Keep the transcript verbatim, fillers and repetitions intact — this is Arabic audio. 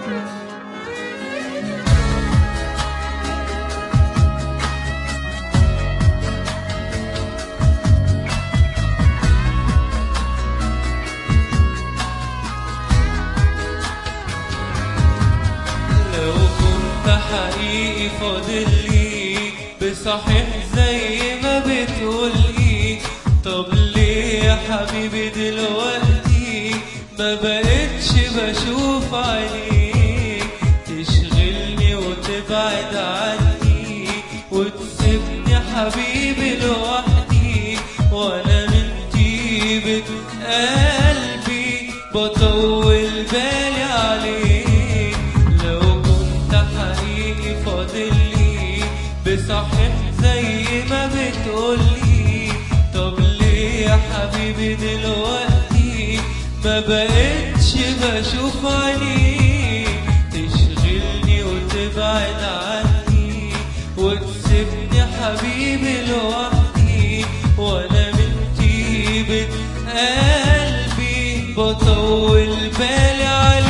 حقيقي فاضلي بصحيح زي ما بتقولي. طب ليه يا حبيبي دلوقتي ما بقتش بشوف عينيك؟ تشغلني وتبعد عني وتسيبني حبيبي لوحدي، وانا من طيبة قلبي بطول بالي عليك. لو كنت حقيقي فاضلي بصحيح زي ما بتقولي، طب ليه يا حبيبي دلوقتي ما بقتش بشوف عينيك؟ تشغلني وتبعد عني وتسيبني حبيبي لوحدي، وانا من طيبة قلبي بطول بالي عليك.